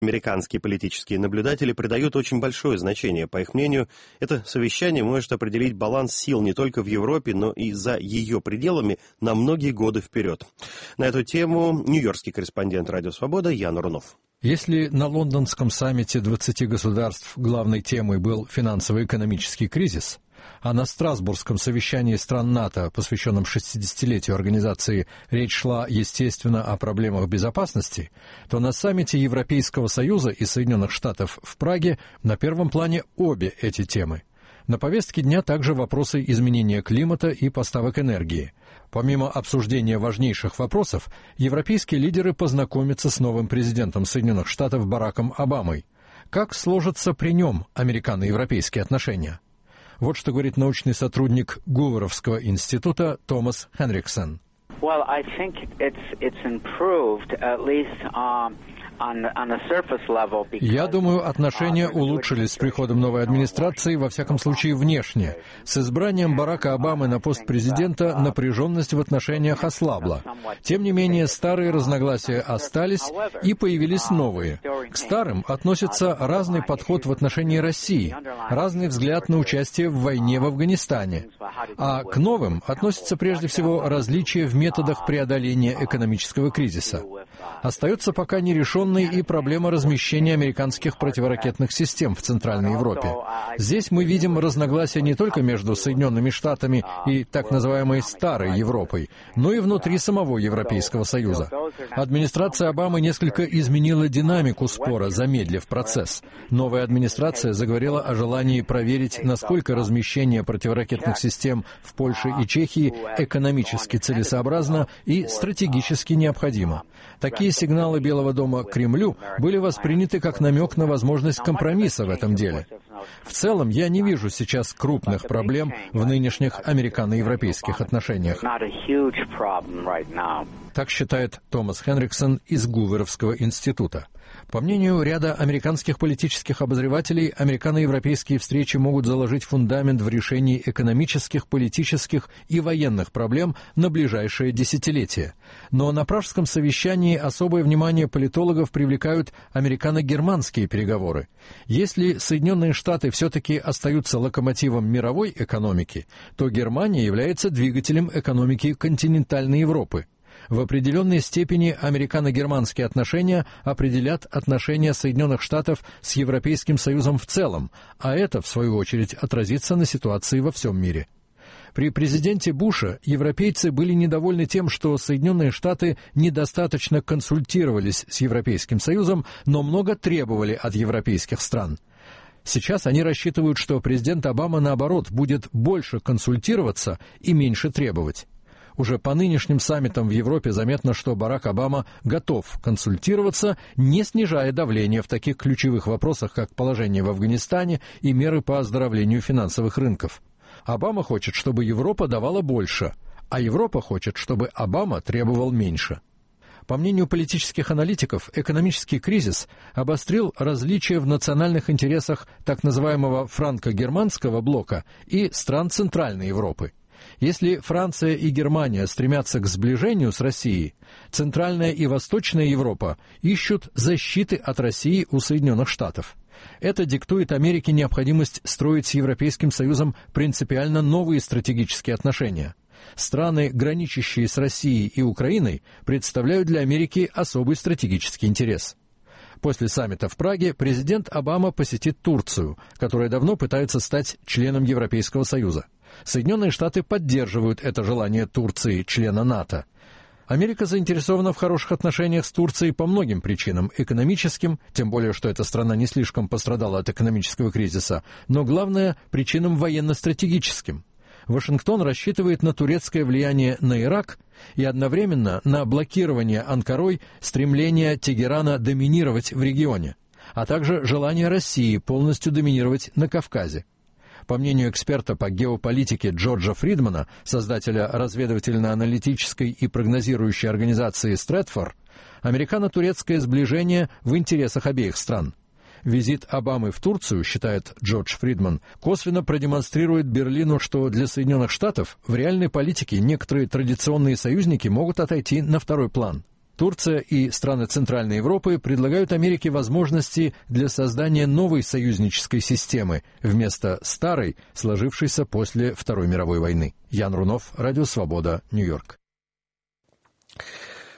Американские политические наблюдатели придают очень большое значение. По их мнению, это совещание может определить баланс сил не только в Европе, но и за ее пределами на многие годы вперед. На эту тему нью-йоркский корреспондент «Радио Свобода» Ян Рунов. Если на лондонском саммите 20 государств главной темой был финансово-экономический кризис, а на Страсбургском совещании стран НАТО, посвященном 60-летию организации, речь шла, естественно, о проблемах безопасности, то на саммите Европейского Союза и Соединенных Штатов в Праге на первом плане обе эти темы. На повестке дня также вопросы изменения климата и поставок энергии. Помимо обсуждения важнейших вопросов, европейские лидеры познакомятся с новым президентом Соединенных Штатов Бараком Обамой. Как сложатся при нем американо-европейские отношения? Вот что говорит научный сотрудник Гуверовского института Томас Хенриксон. Я думаю, отношения улучшились с приходом новой администрации, во всяком случае внешне. С избранием Барака Обамы на пост президента напряженность в отношениях ослабла. Тем не менее, старые разногласия остались и появились новые. К старым относится разный подход в отношении России, разный взгляд на участие в войне в Афганистане. А к новым относятся прежде всего различия в методах преодоления экономического кризиса. Остается пока нерешенной и проблема размещения американских противоракетных систем в Центральной Европе. Здесь мы видим разногласия не только между Соединенными Штатами и так называемой Старой Европой, но и внутри самого Европейского Союза. Администрация Обамы несколько изменила динамику спора, замедлив процесс. Новая администрация заговорила о желании проверить, насколько размещение противоракетных систем в Польше и Чехии экономически целесообразно и стратегически необходимо. Такие сигналы Белого дома Кремлю были восприняты как намек на возможность компромисса в этом деле. В целом, я не вижу сейчас крупных проблем в нынешних американо-европейских отношениях. Так считает Томас Хенриксон из Гуверовского института. По мнению ряда американских политических обозревателей, американо-европейские встречи могут заложить фундамент в решении экономических, политических и военных проблем на ближайшее десятилетие. Но на пражском совещании особое внимание политологов привлекают американо-германские переговоры. Если Соединенные Штаты все-таки остаются локомотивом мировой экономики, то Германия является двигателем экономики континентальной Европы. В определенной степени американо-германские отношения определят отношения Соединенных Штатов с Европейским Союзом в целом, а это, в свою очередь, отразится на ситуации во всем мире. При президенте Буша европейцы были недовольны тем, что Соединенные Штаты недостаточно консультировались с Европейским Союзом, но много требовали от европейских стран. Сейчас они рассчитывают, что президент Обама, наоборот, будет больше консультироваться и меньше требовать. Уже по нынешним саммитам в Европе заметно, что Барак Обама готов консультироваться, не снижая давление в таких ключевых вопросах, как положение в Афганистане и меры по оздоровлению финансовых рынков. Обама хочет, чтобы Европа давала больше, а Европа хочет, чтобы Обама требовал меньше. По мнению политических аналитиков, экономический кризис обострил различия в национальных интересах так называемого франко-германского блока и стран Центральной Европы. Если Франция и Германия стремятся к сближению с Россией, Центральная и Восточная Европа ищут защиты от России у Соединенных Штатов. Это диктует Америке необходимость строить с Европейским Союзом принципиально новые стратегические отношения. Страны, граничащие с Россией и Украиной, представляют для Америки особый стратегический интерес. После саммита в Праге президент Обама посетит Турцию, которая давно пытается стать членом Европейского Союза. Соединенные Штаты поддерживают это желание Турции, члена НАТО. Америка заинтересована в хороших отношениях с Турцией по многим причинам: экономическим, тем более, что эта страна не слишком пострадала от экономического кризиса, но главное – причинам военно-стратегическим. Вашингтон рассчитывает на турецкое влияние на Ирак и одновременно на блокирование Анкарой стремления Тегерана доминировать в регионе, а также желание России полностью доминировать на Кавказе. По мнению эксперта по геополитике Джорджа Фридмана, создателя разведывательно-аналитической и прогнозирующей организации Стрэдфор, американо-турецкое сближение в интересах обеих стран. Визит Обамы в Турцию, считает Джордж Фридман, косвенно продемонстрирует Берлину, что для Соединенных Штатов в реальной политике некоторые традиционные союзники могут отойти на второй план. Турция и страны Центральной Европы предлагают Америке возможности для создания новой союзнической системы вместо старой, сложившейся после Второй мировой войны. Ян Рунов, Радио Свобода, Нью-Йорк.